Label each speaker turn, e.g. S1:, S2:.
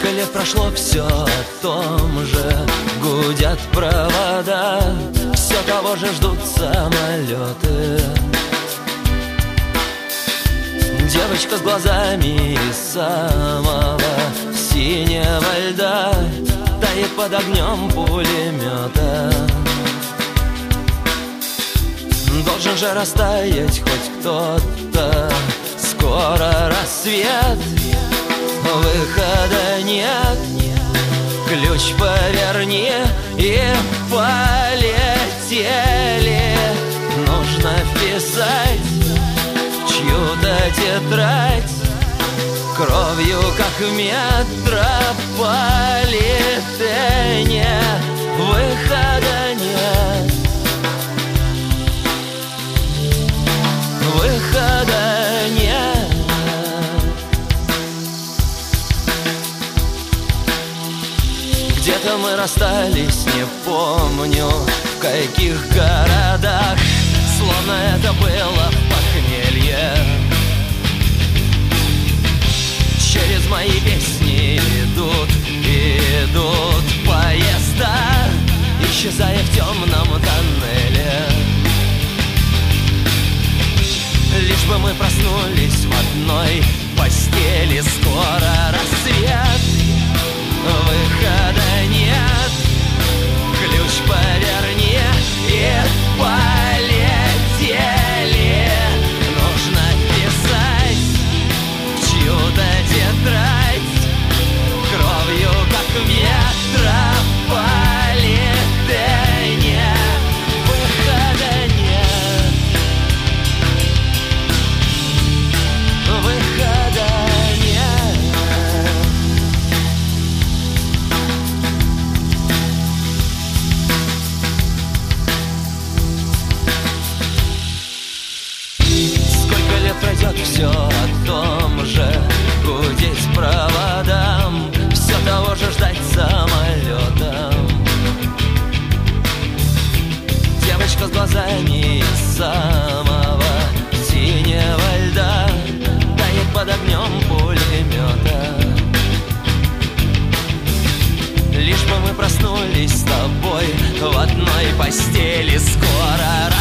S1: Сколько лет прошло, все о том же. Гудят провода, все того же ждут самолеты. Девочка с глазами самого синего льда тает под огнем пулемета. Должен же растаять хоть кто-то. Скоро рассвет, выхода нет. Ключ поверни и полетели. Нужно вписать в чью-то тетрадь кровью, как в метрополитене. Выхода нет. Выхода нет. Где-то мы расстались, не помню в каких городах. Словно это было похмелье. Через мои песни идут поезда, исчезая в темном тоннеле. Лишь бы мы проснулись в одной постели. Скоро рассвет, выхода нет. Ключ поверни и полетели. Нужно вписать в чью-то тетрадь кровью, как в метрополитене. Выхода нет. Выхода нет. Сколько лет пройдет, все о том же. Гудеть проводам, все того же ждать самолетом. Девочка с глазами самого синего льда тает под огнем пулемета. Лишь бы мы проснулись с тобой в одной постели. Скоро